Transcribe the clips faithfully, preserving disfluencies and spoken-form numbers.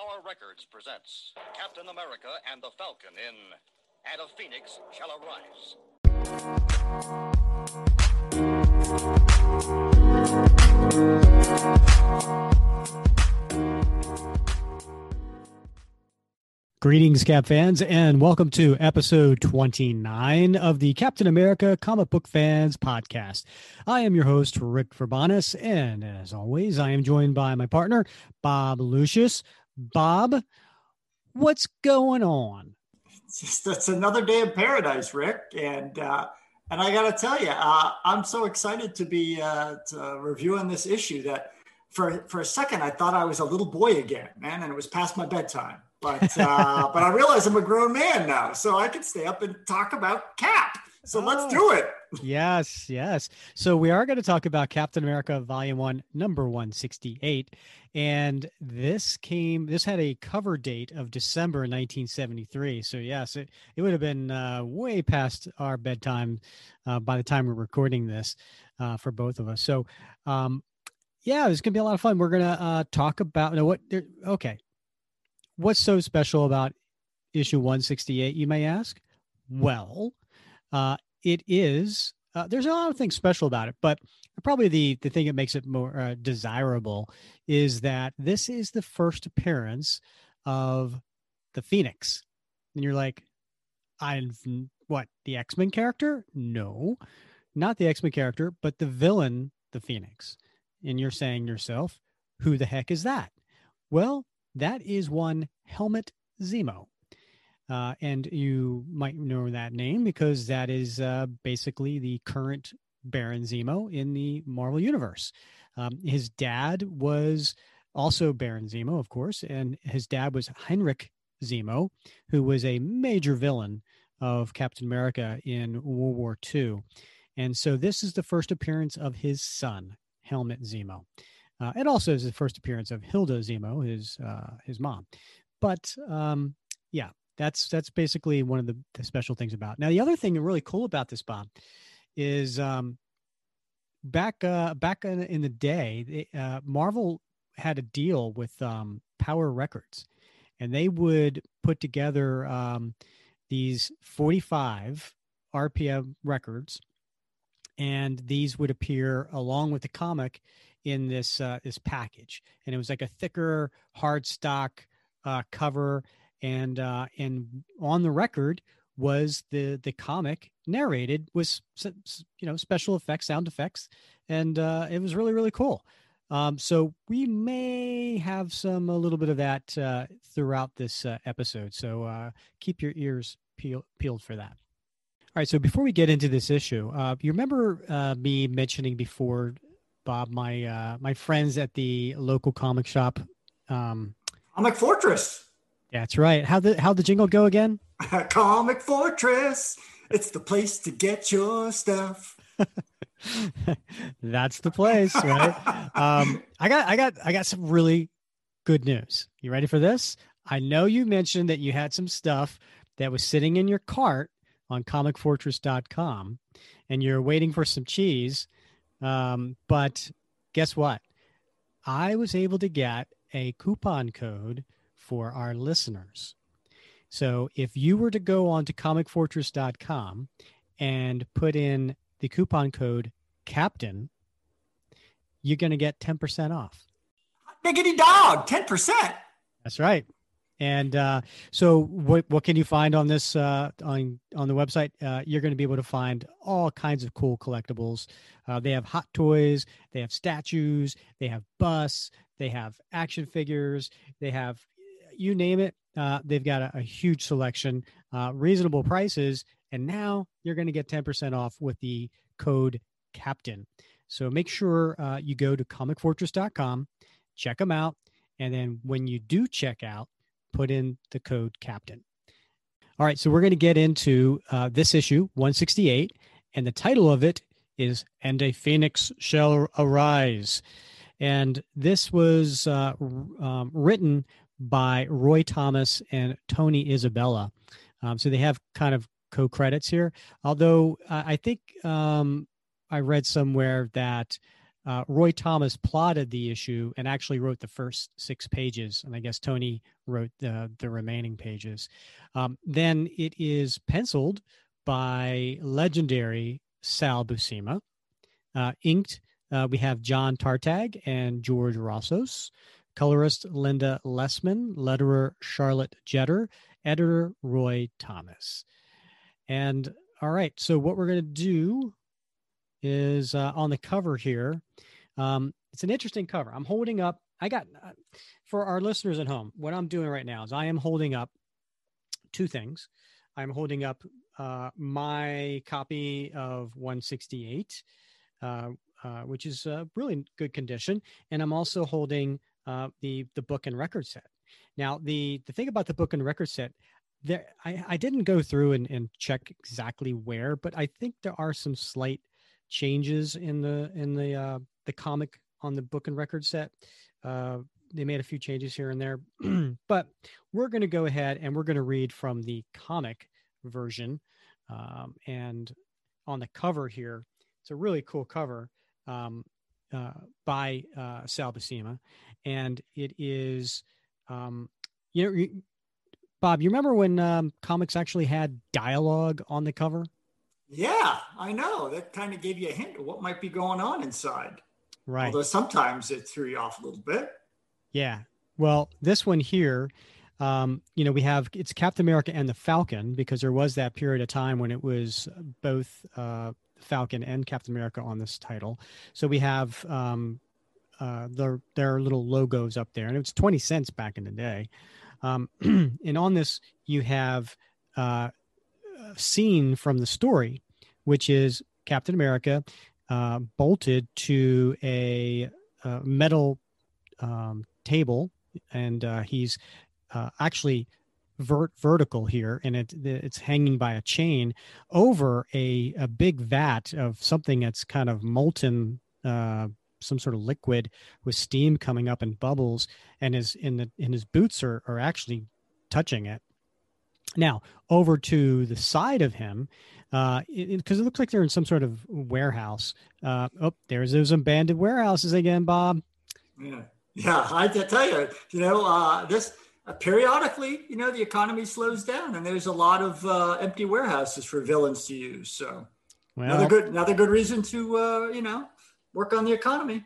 Tower Records presents Captain America and the Falcon in And a Phoenix Shall Arise. Greetings, Cap fans, and welcome to episode twenty-nine of the Captain America Comic Book Fans Podcast. I am your host, Rick Verbanis, and as always, I am joined by my partner, Bob Lucius. Bob, what's going on? It's just, it's another day in paradise, Rick, and uh, and I got to tell you, uh, I'm so excited to be uh, to reviewing this issue that for for a second I thought I was a little boy again, man, and it was past my bedtime. But uh, but I realize I'm a grown man now, so I can stay up and talk about Cap. So oh, let's do it. Yes, yes. So we are going to talk about Captain America Volume One, Number one sixty-eight, and this came. This had a cover date of December nineteen seventy-three. So yes, it it would have been uh, way past our bedtime uh, by the time we're recording this uh, for both of us. So um, yeah, it's going to be a lot of fun. We're going to uh, talk about no, what. Okay. What's so special about issue one sixty-eight, you may ask? Well, uh, it is, uh, there's a lot of things special about it, but probably the, the thing that makes it more uh, desirable is that this is the first appearance of the Phoenix. And you're like, I've, what, the X-Men character? No, not the X-Men character, but the villain, the Phoenix. And you're saying to yourself, who the heck is that? Well, that is one Helmut Zemo. Uh, and you might know that name because that is uh, basically the current Baron Zemo in the Marvel Universe. Um, his dad was also Baron Zemo, of course, and his dad was Heinrich Zemo, who was a major villain of Captain America in World War Two. And so this is the first appearance of his son, Helmut Zemo. Uh, it also is the first appearance of Hilda Zemo, his uh, his mom. But um, yeah, that's that's basically one of the, the special things about it. Now, the other thing really cool about this, Bob, is um, back uh, back in, in the day, they, uh, Marvel had a deal with um, Power Records, and they would put together um, these forty-five R P M records, and these would appear along with the comic in this uh, this package, and it was like a thicker hard stock uh, cover, and uh, and on the record was the the comic narrated with, you know, special effects, sound effects, and uh, it was really really cool. Um, so we may have some a little bit of that uh, throughout this uh, episode. So uh, keep your ears peel, peeled for that. All right. So before we get into this issue, uh, you remember uh, me mentioning before, Bob, my uh, my friends at the local comic shop, um, Comic Fortress. That's right. How the how the jingle go again? Comic Fortress. It's the place to get your stuff. That's the place, right? um, I got I got I got some really good news. You ready for this? I know you mentioned that you had some stuff that was sitting in your cart on comic fortress dot com, and you're waiting for some cheese. Um, but guess what? I was able to get a coupon code for our listeners. So if you were to go on to comic fortress dot com and put in the coupon code Captain, you're going to get ten percent off. Biggity dog, ten percent. That's right. And uh, so what what can you find on this uh, on on the website? Uh, you're going to be able to find all kinds of cool collectibles. Uh, they have hot toys, they have statues, they have busts, they have action figures, they have, you name it. Uh, they've got a, a huge selection, uh, reasonable prices, and now you're going to get ten percent off with the code Captain. So make sure uh, you go to comic fortress dot com, check them out, and then when you do check out, put in the code Captain. All right, so we're going to get into uh, this issue, one sixty-eight, and the title of it is And a Phoenix Shall Arise. And this was uh, um, written by Roy Thomas and Tony Isabella. Um, so they have kind of co-credits here, although uh, I think um, I read somewhere that uh, Roy Thomas plotted the issue and actually wrote the first six pages, and I guess Tony wrote the the remaining pages. Um, then it is penciled by legendary Sal Buscema. Uh, inked, uh, we have John Tartag and George Rossos. Colorist Linda Lessman. Letterer Charlotte Jetter. Editor Roy Thomas. And all right, so what we're going to do is uh, on the cover here. Um, it's an interesting cover. I'm holding up. I got uh, for our listeners at home. What I'm doing right now is I am holding up two things. I'm holding up uh, my copy of one sixty-eight, uh, uh, which is uh, really good condition, and I'm also holding uh, the the book and record set. Now, the the thing about the book and record set, there I, I didn't go through and, and check exactly where, but I think there are some slight changes in the in the uh, the comic on the book and record set. Uh, they made a few changes here and there, but we're going to go ahead and we're going to read from the comic version. Um, and on the cover here, it's a really cool cover um, uh, by uh, Sal Buscema, and it is, um, you know, you, Bob, you remember when um, comics actually had dialogue on the cover? Yeah, I know. That kind of gave you a hint of what might be going on inside. Right. Although sometimes it threw you off a little bit. Yeah. Well, this one here, um, you know, we have, it's Captain America and the Falcon, because there was that period of time when it was both uh, Falcon and Captain America on this title. So we have um, uh, their, their little logos up there, and it was twenty cents back in the day. Um, and on this, you have uh, a scene from the story, which is Captain America uh, bolted to a, a metal um, table, and uh, he's uh, actually vert- vertical here, and it, it's hanging by a chain over a, a big vat of something that's kind of molten, uh, some sort of liquid with steam coming up and bubbles, and his in the in his boots are, are actually touching it. Now over to the side of him, uh, because it, it, it looks like they're in some sort of warehouse. Uh, oh, there's those abandoned warehouses again, Bob. Yeah. Yeah, I tell you, you know, uh, this uh, periodically, you know, the economy slows down, and there's a lot of uh, empty warehouses for villains to use. So well, another good, another good reason to, uh, you know, work on the economy.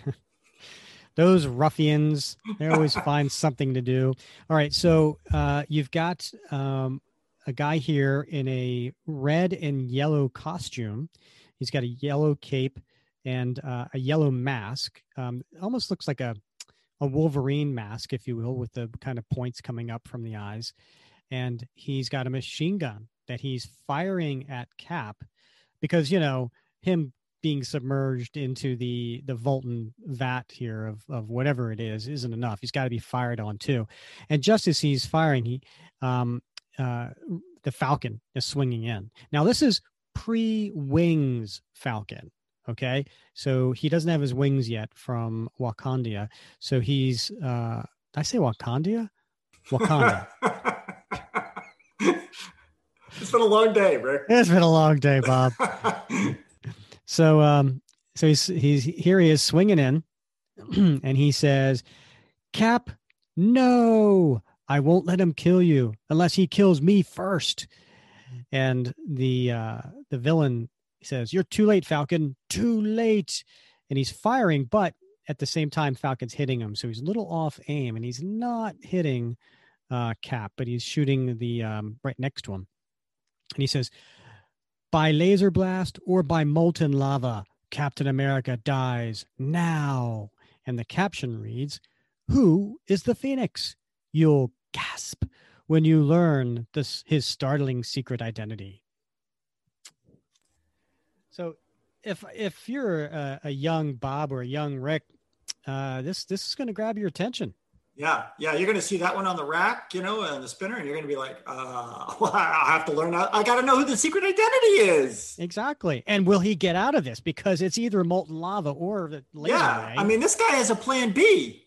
Those ruffians, they always find something to do. All right, so uh, you've got um, a guy here in a red and yellow costume. He's got a yellow cape and uh, a yellow mask. Um, almost looks like a a Wolverine mask, if you will, with the kind of points coming up from the eyes. And he's got a machine gun that he's firing at Cap because, you know, him being submerged into the, the Volton vat here of, of whatever it is, isn't enough. He's got to be fired on too. And just as he's firing, he, um, uh, the Falcon is swinging in. Now this is pre-wings Falcon. Okay, so he doesn't have his wings yet from Wakanda. So he's, uh, did I say Wakanda? Wakanda. It's been a long day, Rick. It's been a long day, Bob. so, um, so he's he's here. He is swinging in, and he says, "Cap, no, I won't let him kill you unless he kills me first." And the uh, the villain says, "You're too late, Falcon, too late." And he's firing, but at the same time, Falcon's hitting him. So he's a little off aim, and he's not hitting uh, Cap, but he's shooting the um, right next to him. And he says, "By laser blast or by molten lava, Captain America dies now." And the caption reads, "Who is the Phoenix? You'll gasp when you learn this his startling secret identity." So if if you're a, a young Bob or a young Rick, uh, this this is going to grab your attention. Yeah, yeah, you're going to see that one on the rack, you know, and the spinner, and you're going to be like, uh, well, I have to learn. I, I got to know who the secret identity is. Exactly. And will he get out of this? Because it's either molten lava or the laser Yeah, ray. I mean, this guy has a plan B.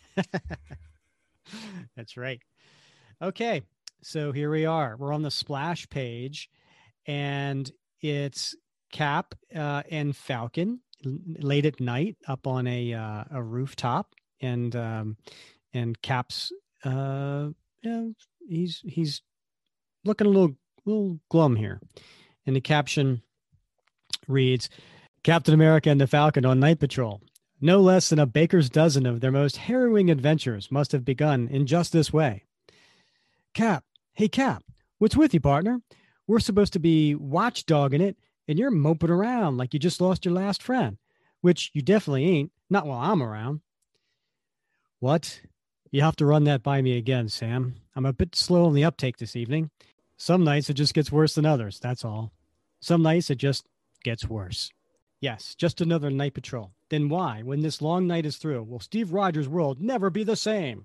That's right. Okay, so here we are. We're on the splash page, and it's Cap uh, and Falcon late at night up on a uh, a rooftop, and um, and Cap's uh, yeah, he's he's looking a little little glum here. And the caption reads, Captain America and the Falcon on night patrol. No less than a baker's dozen of their most harrowing adventures must have begun in just this way. Cap, hey Cap, what's with you, partner? We're supposed to be watchdogging it, and you're moping around like you just lost your last friend, which you definitely ain't, not while I'm around. What? You have to run that by me again, Sam. I'm a bit slow on the uptake this evening. Some nights it just gets worse than others, that's all. Some nights it just gets worse. Yes, just another night patrol. Then why, when this long night is through, will Steve Rogers' world never be the same?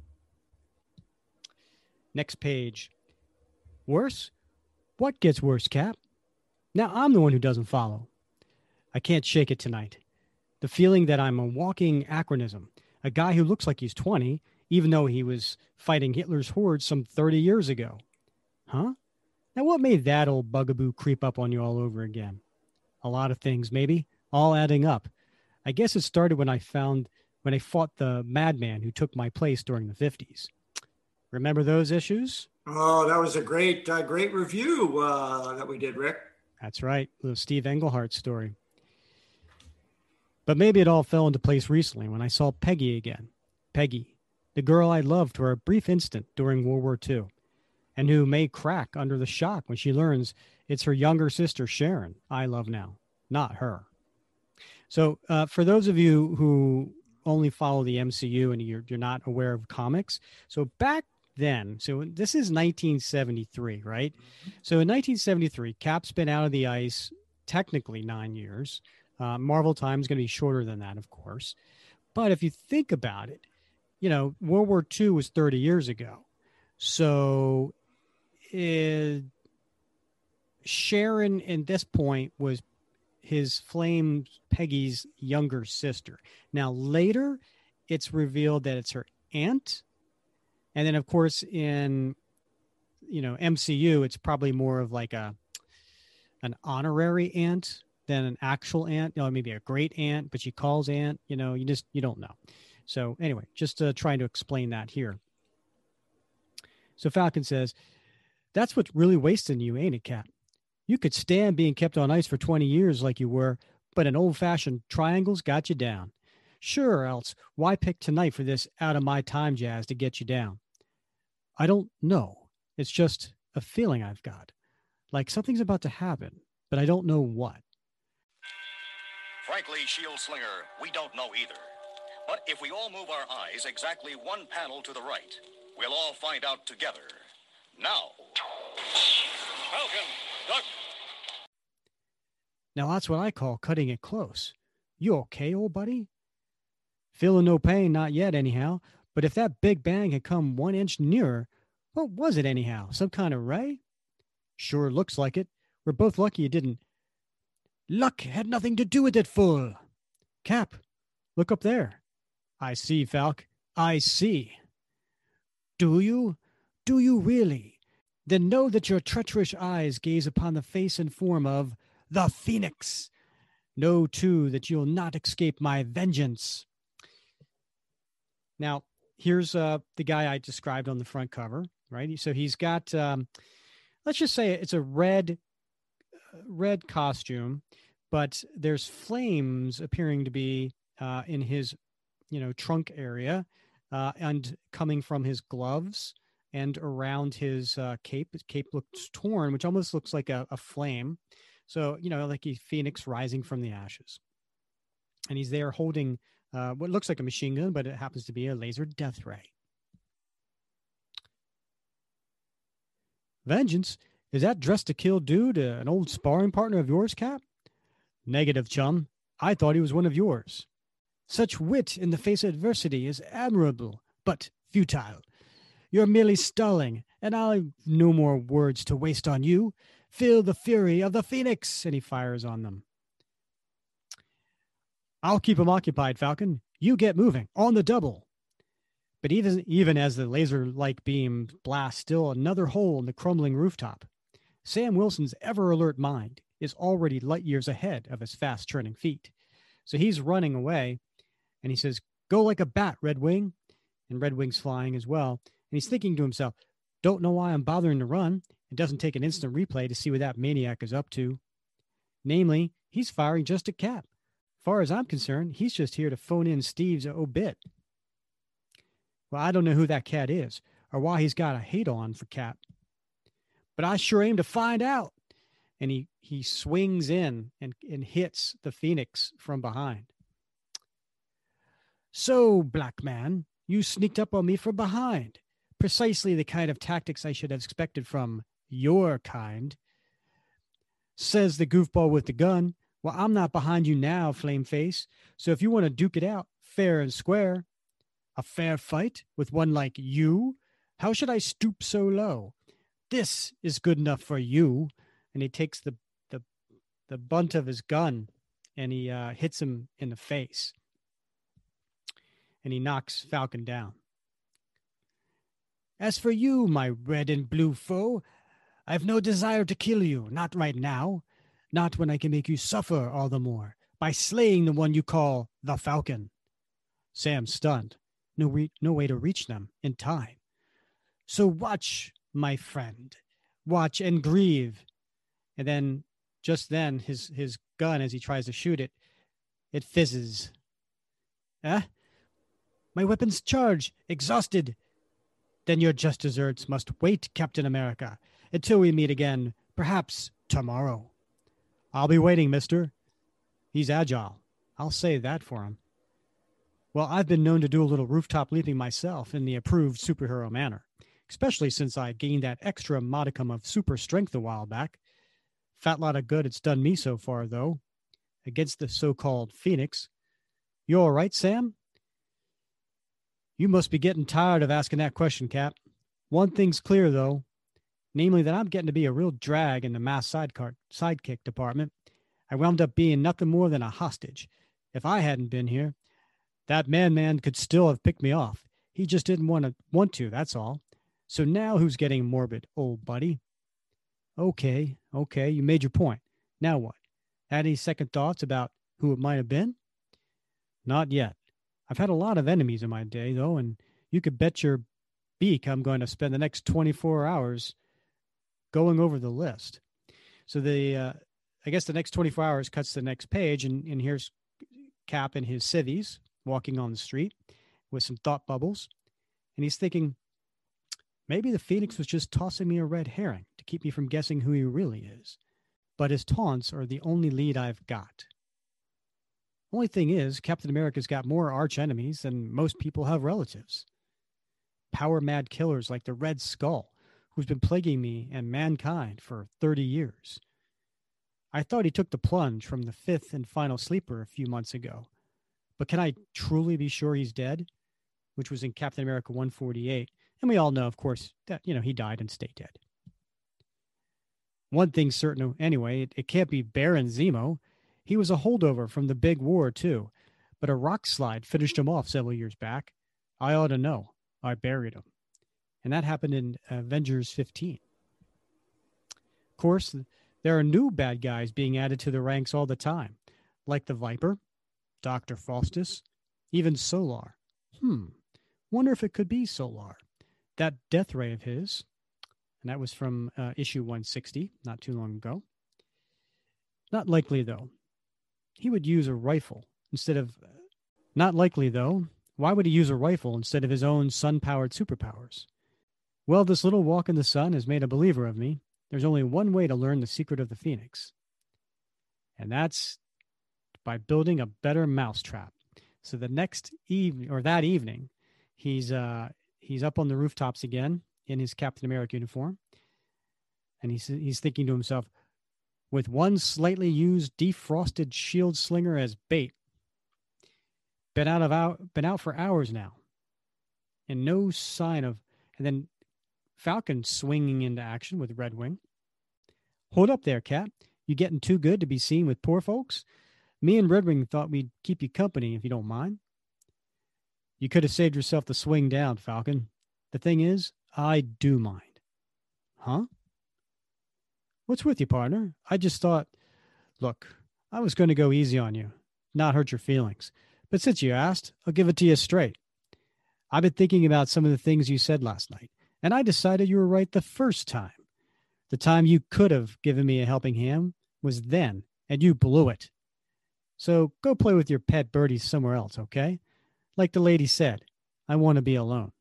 Next page. Worse? What gets worse, Cap? Now I'm the one who doesn't follow. I can't shake it tonight. The feeling that I'm a walking anachronism, a guy who looks like he's twenty, even though he was fighting Hitler's hordes some thirty years ago. Huh? Now what made that old bugaboo creep up on you all over again? A lot of things, maybe, all adding up. I guess it started when I found, when I fought the madman who took my place during the fifties. Remember those issues? Oh, that was a great, uh, great review uh, that we did, Rick. That's right, the Steve Englehart story. But maybe it all fell into place recently when I saw Peggy again. Peggy, the girl I loved for a brief instant during World War Two, and who may crack under the shock when she learns it's her younger sister, Sharon, I love now, not her. So uh, for those of you who only follow the M C U and you're, you're not aware of comics, so back then, so this is nineteen seventy-three, right? So in nineteen seventy-three, Cap's been out of the ice technically nine years. Uh, Marvel time is going to be shorter than that, of course. But if you think about it, you know, World War Two was thirty years ago. So it, Sharon, at this point, was his flame Peggy's younger sister. Now, later, it's revealed that it's her aunt. And then, of course, in, you know, M C U, it's probably more of like a an honorary aunt than an actual aunt, you know, maybe a great aunt, but she calls aunt, you know, you just, you don't know. So anyway, just uh, trying to explain that here. So Falcon says, that's what's really wasting you, ain't it, Cap? You could stand being kept on ice for twenty years like you were, but an old-fashioned triangles got you down. Sure, else why pick tonight for this out-of-my-time jazz to get you down? I don't know. It's just a feeling I've got. Like something's about to happen, but I don't know what. Frankly, Shield Slinger, we don't know either. But if we all move our eyes exactly one panel to the right, we'll all find out together. Now. Falcon, duck. Now that's what I call cutting it close. You okay, old buddy? Feeling no pain, not yet anyhow. But if that big bang had come one inch nearer, what was it anyhow? Some kind of ray? Sure looks like it. We're both lucky it didn't. Luck had nothing to do with it, fool. Cap, look up there. I see, Falk. I see. Do you? Do you really? Then know that your treacherous eyes gaze upon the face and form of the Phoenix. Know, too, that you'll not escape my vengeance. Now, here's uh, the guy I described on the front cover, right? So he's got, um, let's just say it's a red, red costume, but there's flames appearing to be uh, in his, you know, trunk area uh, and coming from his gloves and around his uh, cape. His cape looks torn, which almost looks like a, a flame. So, you know, like a phoenix rising from the ashes. And he's there holding uh, what looks like a machine gun, but it happens to be a laser death ray. Vengeance? Is that dressed to kill dude uh, an old sparring partner of yours, Cap? Negative, chum. I thought he was one of yours. Such wit in the face of adversity is admirable, but futile. You're merely stalling, and I've no more words to waste on you. Feel the fury of the Phoenix, and he fires on them. I'll keep him occupied, Falcon. You get moving, on the double. But even, even as the laser-like beam blasts still another hole in the crumbling rooftop, Sam Wilson's ever-alert mind is already light years ahead of his fast-turning feet. So he's running away, and he says, "Go like a bat, Red Wing." And Red Wing's flying as well. And he's thinking to himself, don't know why I'm bothering to run. It doesn't take an instant replay to see what that maniac is up to. Namely, he's firing just at Cap. As far as I'm concerned, he's just here to phone in Steve's obit. Well, I don't know who that cat is or why he's got a hate on for Cap, but I sure aim to find out. And he, he swings in and, and hits the Phoenix from behind. So, Black Man, you sneaked up on me from behind. Precisely the kind of tactics I should have expected from your kind. Says the goofball with the gun. Well, I'm not behind you now, Flameface. So if you want to duke it out fair and square, a fair fight with one like you, how should I stoop so low? This is good enough for you. And he takes the the, the butt of his gun and he uh, hits him in the face. And he knocks Falcon down. As for you, my red and blue foe, I've no desire to kill you, not right now. Not when I can make you suffer all the more by slaying the one you call the Falcon. Sam's stunned. No, re- no way to reach them in time. So watch, my friend. Watch and grieve. And then, just then, his, his gun, as he tries to shoot it, it fizzes. Eh? My weapon's charged, exhausted. Then your just desserts must wait, Captain America, until we meet again, perhaps tomorrow. I'll be waiting, mister. He's agile. I'll say that for him. Well, I've been known to do a little rooftop leaping myself in the approved superhero manner, especially since I gained that extra modicum of super strength a while back. Fat lot of good it's done me so far, though, against the so-called Phoenix. You all right, Sam? You must be getting tired of asking that question, Cap. One thing's clear, though, namely that I'm getting to be a real drag in the mass sidecar- sidekick department. I wound up being nothing more than a hostage. If I hadn't been here, that man-man could still have picked me off. He just didn't want to, want to, that's all. So now who's getting morbid, old buddy? Okay, okay, you made your point. Now what? Had any second thoughts about who it might have been? Not yet. I've had a lot of enemies in my day, though, and you could bet your beak I'm going to spend the next twenty-four hours going over the list. So the, uh, I guess the next twenty-four hours cuts to the next page, and, and here's Cap in his civvies walking on the street with some thought bubbles. And he's thinking, maybe the Phoenix was just tossing me a red herring to keep me from guessing who he really is. But his taunts are the only lead I've got. Only thing is, Captain America's got more arch enemies than most people have relatives. Power-mad killers like the Red Skull, who's been plaguing me and mankind for thirty years. I thought he took the plunge from the fifth and final sleeper a few months ago. But can I truly be sure he's dead? Which was in Captain America one forty-eight. And we all know, of course, that, you know, he died and stayed dead. One thing's certain anyway, it, it can't be Baron Zemo. He was a holdover from the big war, too. But a rock slide finished him off several years back. I ought to know. I buried him. And that happened in Avengers fifteen. Of course, there are new bad guys being added to the ranks all the time, like the Viper, Doctor Faustus, even Solar. Hmm, wonder if it could be Solar. That death ray of his, and that was from uh, issue one sixty, not too long ago. Not likely, though. He would use a rifle instead of... Uh, not likely, though. Why would he use a rifle instead of his own sun-powered superpowers? Well, this little walk in the sun has made a believer of me. There's only one way to learn the secret of the Phoenix. And that's by building a better mousetrap. So the next evening, or that evening, he's uh, he's up on the rooftops again in his Captain America uniform. And he's, he's thinking to himself, with one slightly used defrosted shield slinger as bait, been out of out, been out for hours now, and no sign of. And then Falcon swinging into action with Red Wing. Hold up there, Cap. You getting too good to be seen with poor folks? Me and Red Wing thought we'd keep you company, if you don't mind. You could have saved yourself the swing down, Falcon. The thing is, I do mind. Huh? What's with you, partner? I just thought, look, I was going to go easy on you. not hurt your feelings. But since you asked, I'll give it to you straight. I've been thinking about some of the things you said last night, and I decided you were right the first time. The time you could have given me a helping hand was then, and you blew it. So go play with your pet birdies somewhere else, okay? Like the lady said, I want to be alone.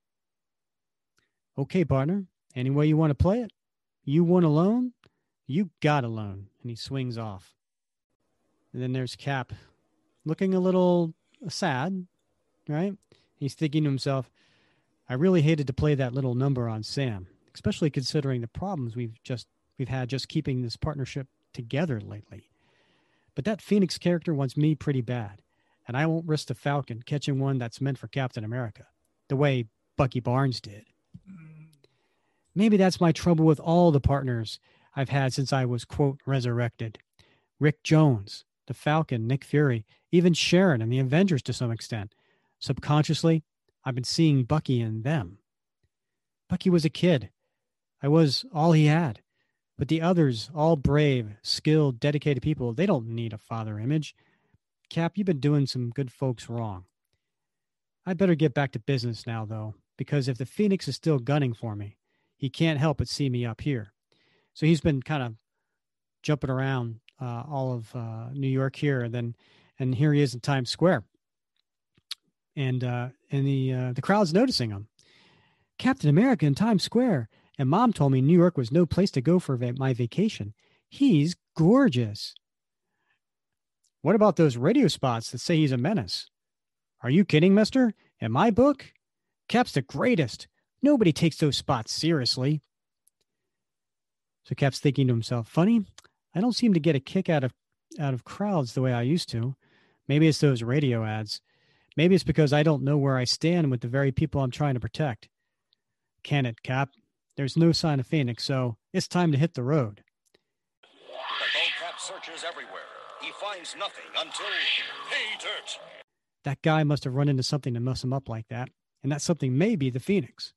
Okay, partner, any way you want to play it? You want alone? You got alone. And he swings off. And then there's Cap, looking a little sad, right? He's thinking to himself, I really hated to play that little number on Sam, especially considering the problems we've just we've had just keeping this partnership together lately. But that Phoenix character wants me pretty bad, and I won't risk the Falcon catching one that's meant for Captain America, the way Bucky Barnes did. Maybe that's my trouble with all the partners I've had since I was, quote, resurrected. Rick Jones, the Falcon, Nick Fury, even Sharon and the Avengers to some extent. Subconsciously, I've been seeing Bucky in them. Bucky was a kid. I was all he had. But the others, all brave, skilled, dedicated people, they don't need a father image. Cap, you've been doing some good folks wrong. I better get back to business now, though, because if the Phoenix is still gunning for me, he can't help but see me up here. So he's been kind of jumping around uh, all of uh, New York here, and then and here he is in Times Square. And uh, and the uh, the crowd's noticing him. Captain America in Times Square. And Mom told me New York was no place to go for va- my vacation. He's gorgeous. What about those radio spots that say he's a menace? Are you kidding, mister? In my book, Cap's the greatest. Nobody takes those spots seriously. So Cap's thinking to himself, funny, I don't seem to get a kick out of out of crowds the way I used to. Maybe it's those radio ads. Maybe it's because I don't know where I stand with the very people I'm trying to protect. Can it, Cap? There's no sign of Phoenix, so it's time to hit the road. Although Cap searches everywhere, he finds nothing until pay dirt. That guy must have run into something to mess him up like that, and that something may be the Phoenix.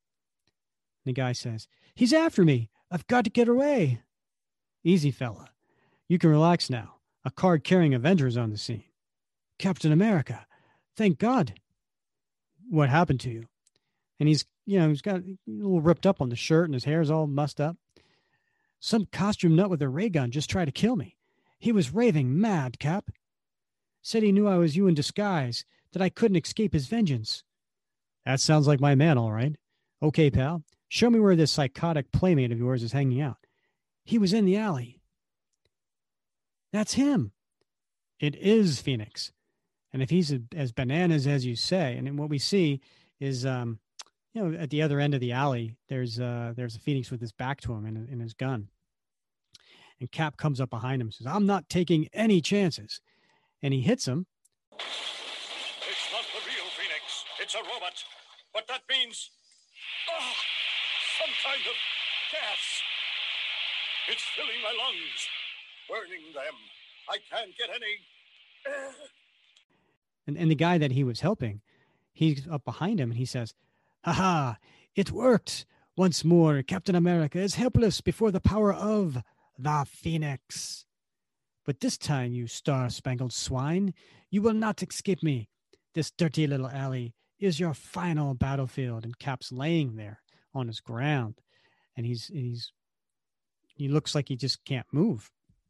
The guy says, he's after me. I've got to get away. Easy, fella. You can relax now. A card-carrying Avenger's on the scene. Captain America. Thank God. What happened to you? And he's, you know, he's got a little ripped up on the shirt and his hair's all mussed up. Some costume nut with a ray gun just tried to kill me. He was raving mad, Cap. Said he knew I was you in disguise, that I couldn't escape his vengeance. That sounds like my man, all right. Okay, pal. Show me where this psychotic playmate of yours is hanging out. He was in the alley. That's him. It is Phoenix. And if he's as bananas as you say, and what we see is, um, you know, at the other end of the alley, there's uh, there's a Phoenix with his back to him and, and his gun. And Cap comes up behind him and says, I'm not taking any chances. And he hits him. It's not the real Phoenix. It's a robot. But that means oh, some kind of gas. It's filling my lungs, burning them. I can't get any. And, and the guy that he was helping, he's up behind him and he says, ha ha, it worked. Once more, Captain America is helpless before the power of the Phoenix. But this time, you star-spangled swine, you will not escape me. This dirty little alley is your final battlefield. And Cap's laying there on his ground, and he's he's he looks like he just can't move.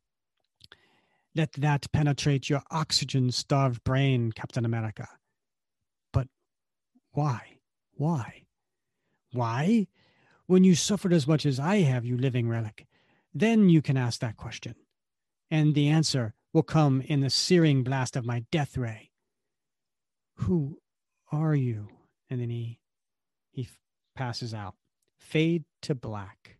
Let that penetrate your oxygen-starved brain, Captain America. But why? Why? Why? When you suffered as much as I have, you living relic, then you can ask that question. And the answer will come in the searing blast of my death ray. Who are you? And then he he passes out. Fade to black.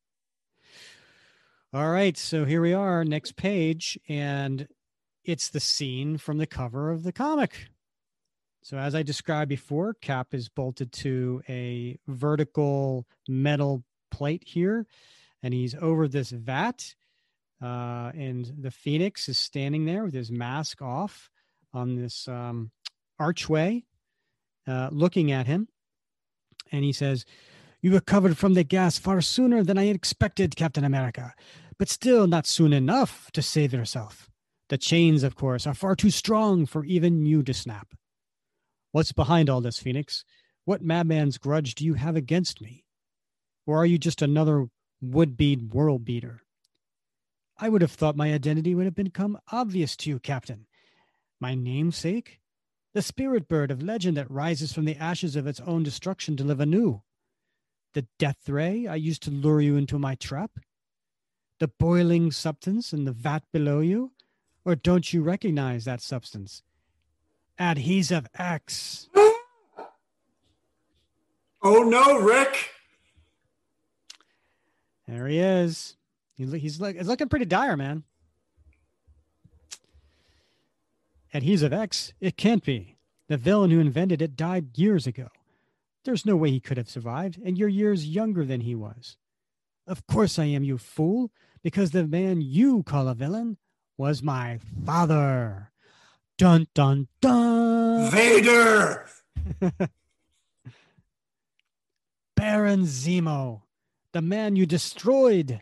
All right, so here we are, next page, and it's the scene from the cover of the comic. So as I described before, Cap is bolted to a vertical metal plate here, and he's over this vat, uh, and the Phoenix is standing there with his mask off on this um, archway, uh, looking at him, and he says, "You recovered from the gas far sooner than I had expected, Captain America, but still not soon enough to save yourself. The chains, of course, are far too strong for even you to snap. What's behind all this, Phoenix? What madman's grudge do you have against me? Or are you just another would-be world beater? I would have thought my identity would have become obvious to you, Captain. My namesake? The spirit bird of legend that rises from the ashes of its own destruction to live anew. The death ray I used to lure you into my trap? The boiling substance in the vat below you? Or don't you recognize that substance? Adhesive X. Oh no, Rick. There he is. He, he's, look, he's looking pretty dire, man. Adhesive X? It can't be. The villain who invented it died years ago. There's no way he could have survived, and you're years younger than he was. Of course I am, you fool, because the man you call a villain was my father. Dun, dun, dun. Vader! Baron Zemo, the man you destroyed.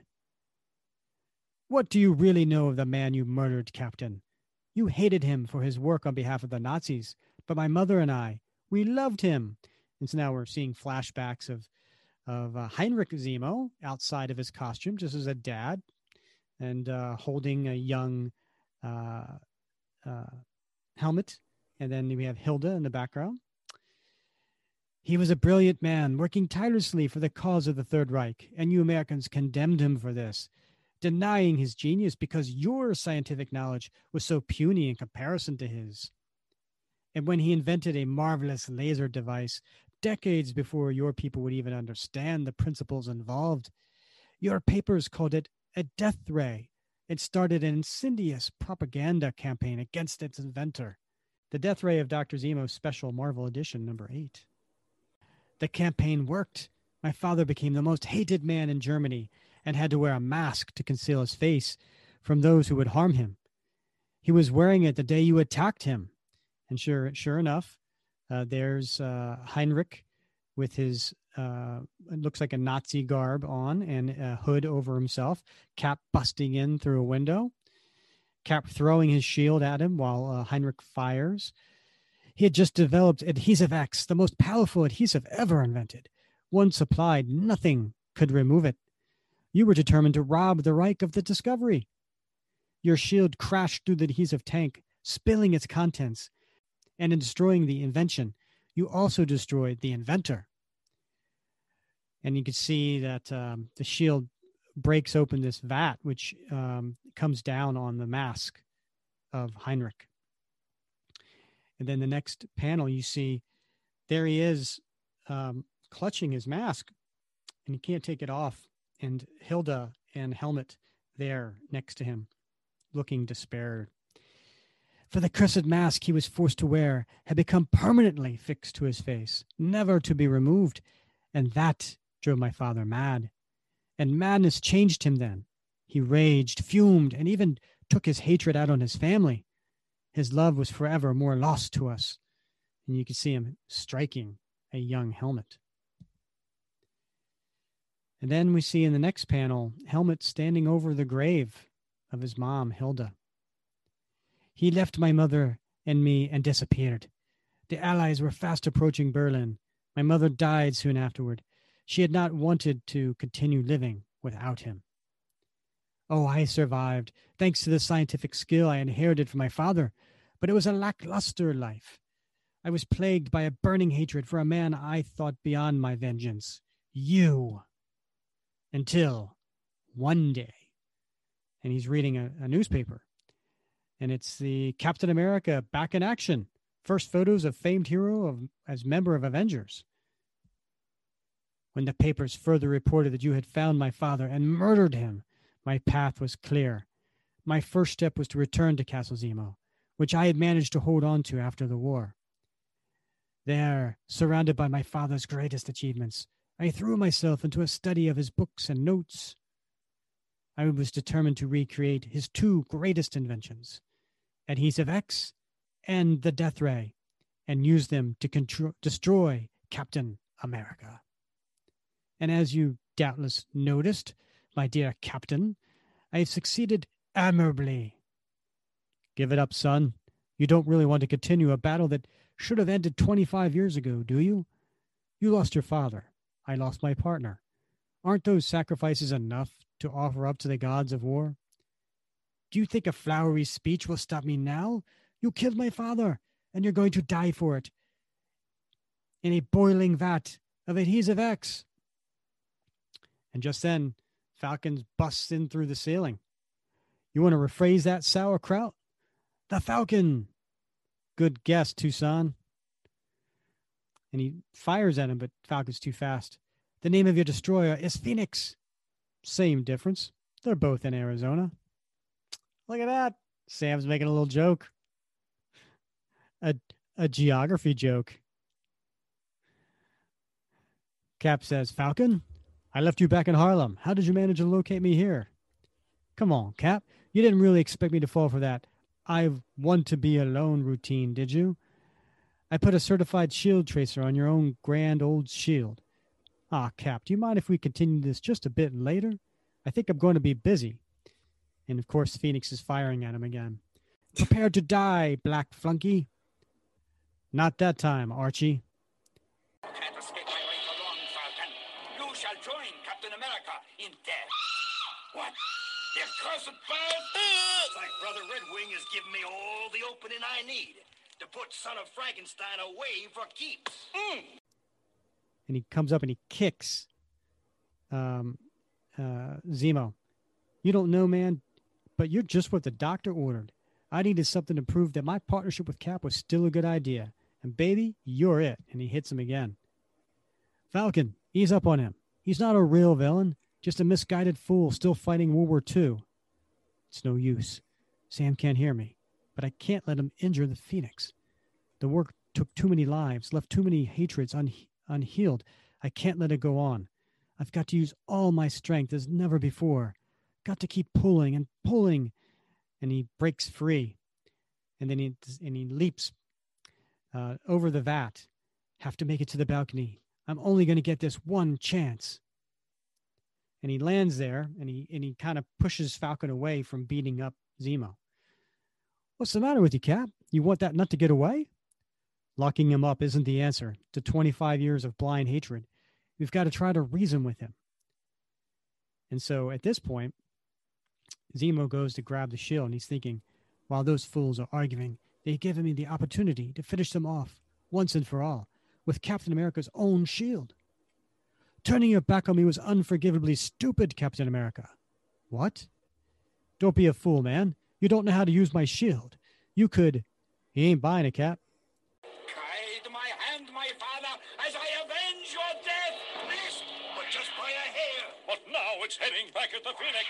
What do you really know of the man you murdered, Captain? You hated him for his work on behalf of the Nazis, but my mother and I, we loved him. And so now we're seeing flashbacks of, of uh, Heinrich Zemo outside of his costume, just as a dad, and uh, holding a young uh, uh, Helmut. And then we have Hilda in the background. He was a brilliant man, working tirelessly for the cause of the Third Reich, and you Americans condemned him for this, denying his genius because your scientific knowledge was so puny in comparison to his. And when he invented a marvelous laser device, decades before your people would even understand the principles involved, your papers called it a death ray and started an insidious propaganda campaign against its inventor. The Death Ray of Doctor Zemo's Special Marvel Edition number eight. The campaign worked. My father became the most hated man in Germany and had to wear a mask to conceal his face from those who would harm him. He was wearing it the day you attacked him. And sure, sure enough, uh, there's uh, Heinrich with his, uh, it looks like a Nazi garb on and a hood over himself, Cap busting in through a window, Cap throwing his shield at him while uh, Heinrich fires. He had just developed Adhesive X, the most powerful adhesive ever invented. Once applied, nothing could remove it. You were determined to rob the Reich of the discovery. Your shield crashed through the adhesive tank, spilling its contents, and in destroying the invention, you also destroyed the inventor. And you can see that um, the shield breaks open this vat, which um, comes down on the mask of Heinrich. And then the next panel, you see there he is um, clutching his mask, and he can't take it off. And Hilda and Helmut there next to him, looking despaired. For the cursed mask he was forced to wear had become permanently fixed to his face, never to be removed. And that drove my father mad. And madness changed him then. He raged, fumed, and even took his hatred out on his family. His love was forever more lost to us. And you can see him striking a young Helmut. And then we see in the next panel, Helmut standing over the grave of his mom, Hilda. He left my mother and me and disappeared. The Allies were fast approaching Berlin. My mother died soon afterward. She had not wanted to continue living without him. Oh, I survived, thanks to the scientific skill I inherited from my father, but it was a lackluster life. I was plagued by a burning hatred for a man I thought beyond my vengeance. You. Until one day. And he's reading a, a newspaper. And it's the Captain America back in action. First photos of famed hero of, as member of Avengers. When the papers further reported that you had found my father and murdered him, my path was clear. My first step was to return to Castle Zemo, which I had managed to hold on to after the war. There, surrounded by my father's greatest achievements, I threw myself into a study of his books and notes. I was determined to recreate his two greatest inventions, Adhesive X and the Death Ray, and use them to contro- destroy Captain America. And as you doubtless noticed, my dear Captain, I have succeeded admirably. Give it up, son. You don't really want to continue a battle that should have ended twenty-five years ago, do you? You lost your father. I lost my partner. Aren't those sacrifices enough to offer up to the gods of war? Do you think a flowery speech will stop me now? You killed my father, and you're going to die for it. In a boiling vat of adhesive X. And just then, Falcon busts in through the ceiling. You want to rephrase that, sauerkraut? The Falcon! Good guess, Tucson. And he fires at him, but Falcon's too fast. The name of your destroyer is Phoenix. Same difference. They're both in Arizona. Look at that. Sam's making a little joke. A, a geography joke. Cap says, Falcon, I left you back in Harlem. How did you manage to locate me here? Come on, Cap. You didn't really expect me to fall for that I want to be alone routine, did you? I put a certified shield tracer on your own grand old shield. Ah, Cap, do you mind if we continue this just a bit later? I think I'm going to be busy. And of course, Phoenix is firing at him again. Prepare to die, black flunky. Not that time, Archie. You can't escape my way for long, Falcon. You shall join Captain America in death. What? The accursed bird? It's like Brother Red Wing has given me all the opening I need to put Son of Frankenstein away for keeps. Mm. And he comes up and he kicks um, uh, Zemo. You don't know, man, but you're just what the doctor ordered. I needed something to prove that my partnership with Cap was still a good idea. And baby, you're it. And he hits him again. Falcon, ease up on him. He's not a real villain, just a misguided fool still fighting World War Two. It's no use. Sam can't hear me, but I can't let him injure the Phoenix. The work took too many lives, left too many hatreds un- unhealed. I can't let it go on. I've got to use all my strength as never before. Got to keep pulling and pulling. And he breaks free. And then he, and he leaps uh, over the vat. Have to make it to the balcony. I'm only going to get this one chance. And he lands there, and he and he kind of pushes Falcon away from beating up Zemo. What's the matter with you, Cap? You want that nut to get away? Locking him up isn't the answer to twenty-five years of blind hatred. We've got to try to reason with him. And so at this point, Zemo goes to grab the shield, and he's thinking, while those fools are arguing, they've given me the opportunity to finish them off once and for all with Captain America's own shield. Turning your back on me was unforgivably stupid, Captain America. What? Don't be a fool, man. You don't know how to use my shield. You could... He ain't buying it, Cap. Guide my hand, my father, as I avenge your death. Missed, but just by a hair. But now it's heading back at the Phoenix.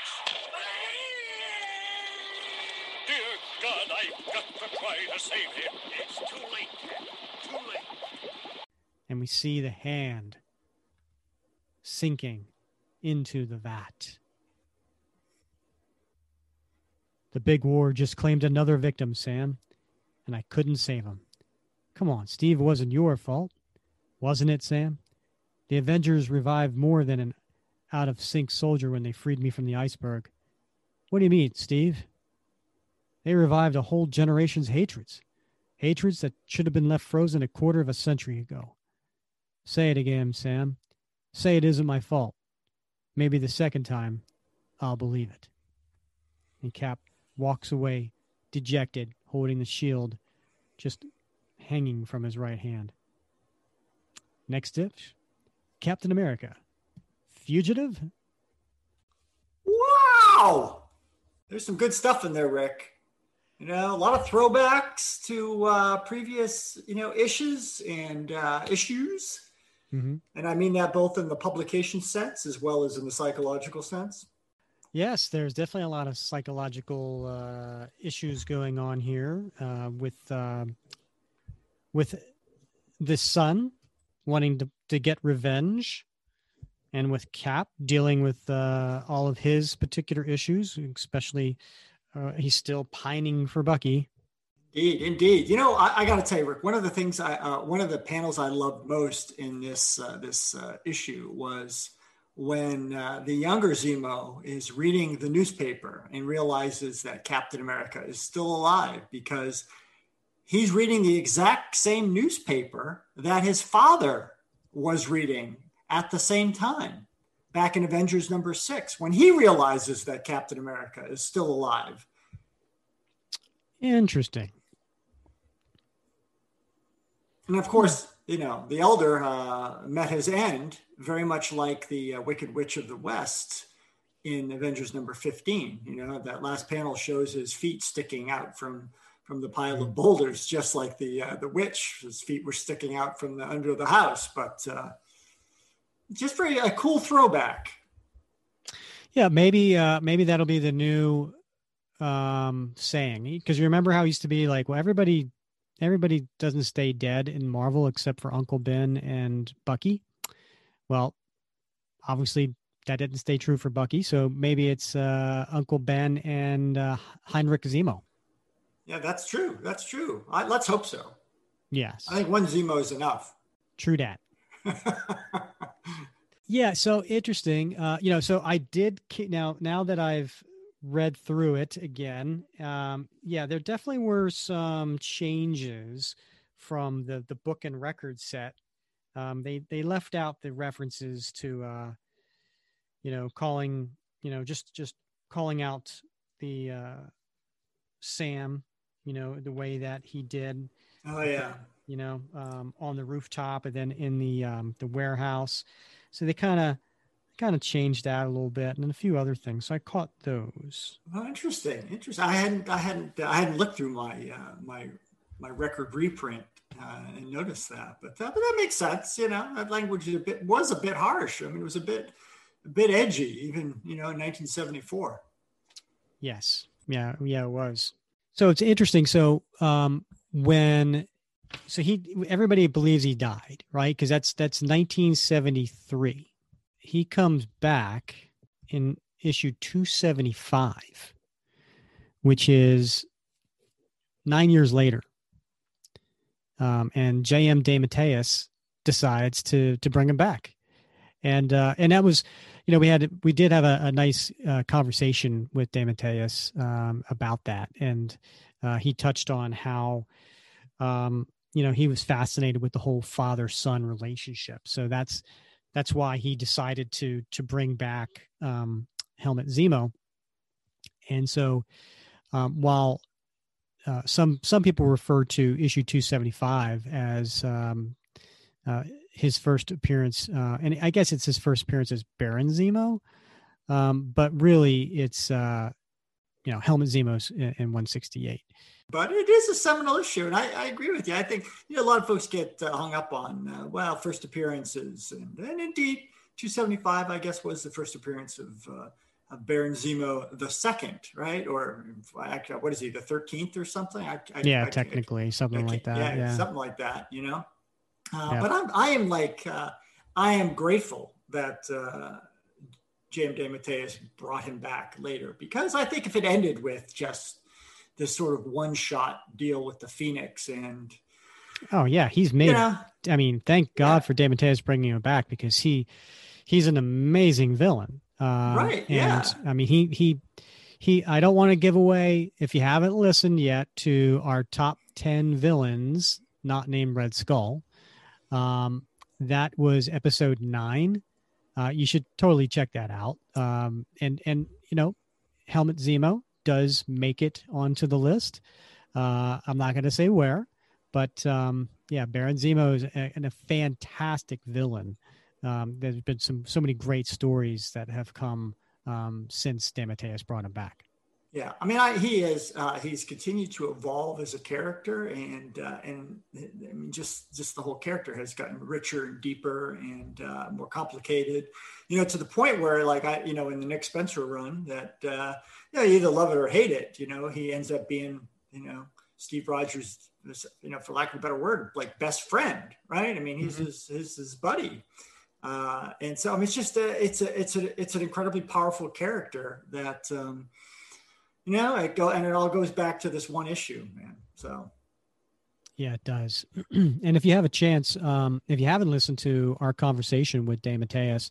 Dear God, I've got to try to save him. It's too late, Cap. Too late. And we see the hand sinking into the vat. The big war just claimed another victim, Sam, and I couldn't save him. Come on, Steve, it wasn't your fault. Wasn't it, Sam? The Avengers revived more than an out-of-sync soldier when they freed me from the iceberg. What do you mean, Steve? They revived a whole generation's hatreds. Hatreds that should have been left frozen a quarter of a century ago. Say it again, Sam. Say it isn't my fault. Maybe the second time, I'll believe it. And Cap walks away, dejected, holding the shield just hanging from his right hand. Next up, Captain America. Fugitive? Wow! There's some good stuff in there, Rick. You know, a lot of throwbacks to uh, previous, you know, issues and uh, issues. Mm-hmm. And I mean that both in the publication sense as well as in the psychological sense. Yes, there's definitely a lot of psychological uh, issues going on here uh, with uh, with the son wanting to, to get revenge, and with Cap dealing with uh, all of his particular issues, especially uh, he's still pining for Bucky. Indeed, indeed. You know, I, I got to tell you, Rick, one of the things I, uh, one of the panels I loved most in this uh, this uh, issue was when uh, the younger Zemo is reading the newspaper and realizes that Captain America is still alive, because he's reading the exact same newspaper that his father was reading at the same time back in Avengers number six, when he realizes that Captain America is still alive. Interesting. And of course, you know, the Elder uh, met his end, very much like the uh, Wicked Witch of the West in Avengers number fifteen. You know, that last panel shows his feet sticking out from from the pile of boulders, just like the uh, the witch. His feet were sticking out from the under the house, but uh, just very a cool throwback. Yeah, maybe uh, maybe that'll be the new um, saying, because you remember how it used to be like, well, everybody. Everybody doesn't stay dead in Marvel except for Uncle Ben and Bucky. Well, obviously that didn't stay true for Bucky. So maybe it's uh, Uncle Ben and uh, Heinrich Zemo. Yeah, that's true. That's true. I, let's hope so. Yes. I think one Zemo is enough. True dat. Yeah. So interesting. Uh, you know, so I did now, now that I've read through it again. Um, yeah, there definitely were some changes from the, the book and record set. Um, they, they left out the references to, uh, you know, calling, you know, just, just calling out the, uh, Sam, you know, the way that he did. Oh yeah. You know, um, on the rooftop and then in the, um, the warehouse. So they kind of, kind of changed that a little bit, and a few other things. So I caught those. Oh, interesting. Interesting. I hadn't, I hadn't, I hadn't looked through my, uh, my, my record reprint uh, and noticed that, but that, but that makes sense. You know, that language is a bit, was a bit harsh. I mean, it was a bit, a bit edgy, even, you know, in nineteen seventy-four. Yes. Yeah. Yeah, it was. So it's interesting. So um, when, so he, everybody believes he died, right? Cause that's, that's nineteen seventy-three. He comes back in issue two seventy-five, which is nine years later. Um, and J M DeMatteis decides to to bring him back. And uh, and that was, you know, we had we did have a, a nice uh, conversation with DeMatteis um, about that. And uh, he touched on how, um, you know, he was fascinated with the whole father-son relationship. So that's, That's why he decided to to bring back um, Helmut Zemo. And so um, while uh, some some people refer to issue two seventy-five as um, uh, his first appearance, uh, and I guess it's his first appearance as Baron Zemo, um, but really it's uh, you know Helmut Zemo's in, in one sixty-eight. But it is a seminal issue, and I, I agree with you. I think you know a lot of folks get uh, hung up on uh, well first appearances, and, and indeed two seventy-five, I guess, was the first appearance of, uh, of Baron Zemo the second, right? Or actually, what is he, the thirteenth or something? I, I, yeah, I, technically I, something I, like that. Yeah, yeah, something like that. You know, uh, yeah. but I'm I am like uh, I am grateful that uh, J M DeMatteis brought him back later, because I think if it ended with just this sort of one-shot deal with the Phoenix and oh yeah, he's made. You know, I mean, thank God yeah. for DeMatteis bringing him back, because he he's an amazing villain. Um, right. And yeah. I mean, he he he. I don't want to give away, if you haven't listened yet to our top ten villains not named Red Skull. Um, that was episode nine. Uh, you should totally check that out. Um, and and you know, Helmut Zemo does make it onto the list. Uh, I'm not going to say where, but um, yeah, Baron Zemo is a, a fantastic villain. Um, there's been some so many great stories that have come um, since DeMatteis brought him back. Yeah, I mean, I, he is uh, he's continued to evolve as a character, and uh, and I mean, just just the whole character has gotten richer and deeper and uh, more complicated. You know, to the point where, like I, you know, in the Nick Spencer run, that uh, you know, you either love it or hate it. You know, he ends up being, you know, Steve Rogers, you know, for lack of a better word, like best friend, right? I mean, he's mm-hmm. his, his his buddy, uh, and so I mean, it's just a, it's a it's a it's an incredibly powerful character that. Um, You know, it go and it all goes back to this one issue, man. So, yeah, it does. And if you have a chance, um, if you haven't listened to our conversation with DeMatteis,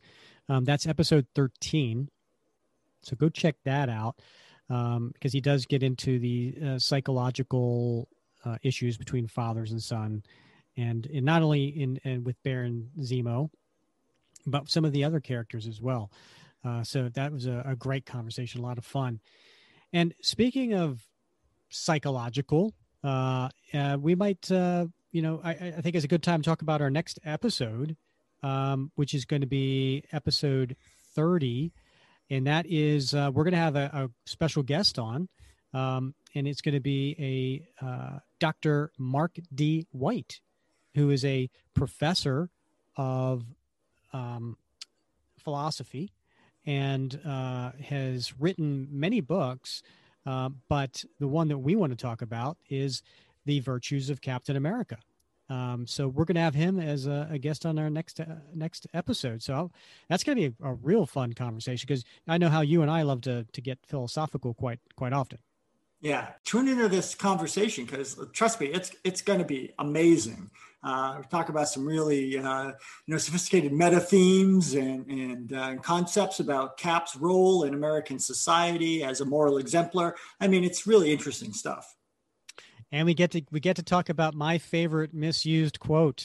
Um, that's episode thirteen. So go check that out um, because he does get into the uh, psychological uh, issues between fathers and son, and, and not only in and with Baron Zemo, but some of the other characters as well. Uh, so that was a, a great conversation, a lot of fun. And speaking of psychological, uh, uh, we might, uh, you know, I, I think it's a good time to talk about our next episode, um, which is going to be episode thirty. And that is, uh, we're going to have a, a special guest on, um, and it's going to be a uh, Doctor Mark D. White, who is a professor of um, philosophy and uh, has written many books. Uh, but the one that we want to talk about is The Virtues of Captain America. Um, so we're going to have him as a, a guest on our next uh, next episode. So I'll, that's going to be a, a real fun conversation because I know how you and I love to to get philosophical quite quite often. Yeah, tune into this conversation because trust me, it's it's going to be amazing. Uh, we talk about some really uh, you know sophisticated meta themes and and uh, concepts about Cap's role in American society as a moral exemplar. I mean, it's really interesting stuff. And we get to we get to talk about my favorite misused quote.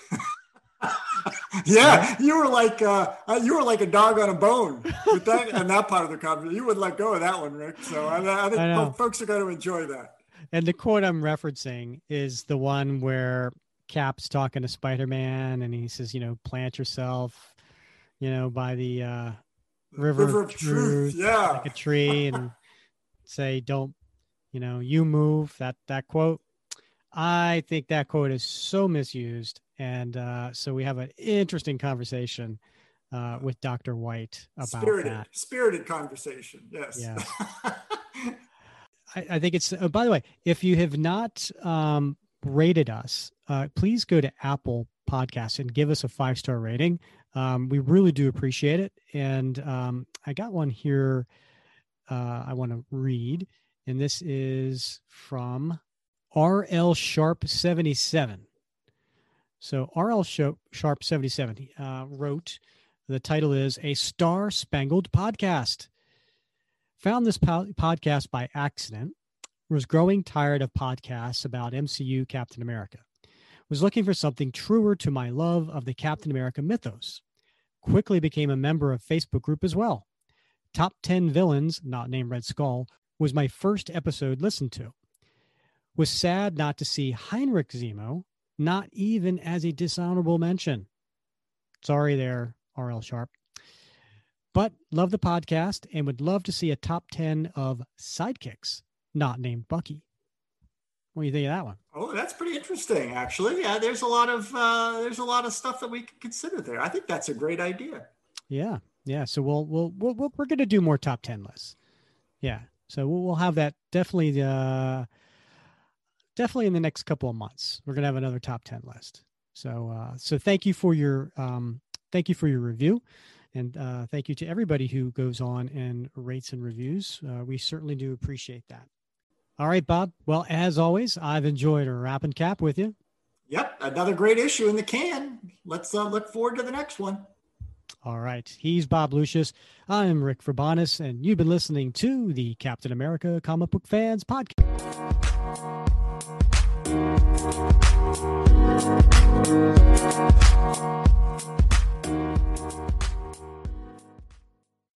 Yeah, you were like uh, you were like a dog on a bone with that and that part of the conversation. You wouldn't let go of that one, Rick. So I, I think I folks are going to enjoy that. And the quote I'm referencing is the one where Cap's talking to Spider-Man, and he says, "You know, plant yourself, you know, by the uh, river, river of, of truth, truth, yeah, like a tree, and say, don't." You know, you move that, that quote. I think that quote is so misused. And uh, so we have an interesting conversation uh, with Doctor White about spirited, that. Spirited conversation. Yes. Yes. I, I think it's, oh, by the way, if you have not um, rated us, uh, please go to Apple Podcasts and give us a five-star rating. Um, we really do appreciate it. And um, I got one here uh, I want to read. And this is from R L Sharp seventy-seven. So R L Sharp seventy-seven uh, wrote, the title is A Star-Spangled Podcast. Found this po- podcast by accident. Was growing tired of podcasts about M C U Captain America. Was looking for something truer to my love of the Captain America mythos. Quickly became a member of Facebook group as well. Top ten Villains, not named Red Skull, was my first episode listened to. Was sad not to see Heinrich Zemo, not even as a dishonorable mention. Sorry there, R L Sharp. But love the podcast and would love to see a top ten of sidekicks, not named Bucky. What do you think of that one? Oh, that's pretty interesting, actually. Yeah, there's a lot of uh, there's a lot of stuff that we could consider there. I think that's a great idea. Yeah, yeah. So we'll we'll, we'll, we'll we're going to do more top ten lists. Yeah. So we'll have that definitely, uh, definitely in the next couple of months. We're gonna have another top ten list. So, uh, so thank you for your, um, thank you for your review, and uh, thank you to everybody who goes on and rates and reviews. Uh, we certainly do appreciate that. All right, Bob. Well, as always, I've enjoyed a wrap and cap with you. Yep, another great issue in the can. Let's uh, look forward to the next one. All right. He's Bob Lucius. I'm Rick Verbanis, and you've been listening to the Captain America Comic Book Fans Podcast.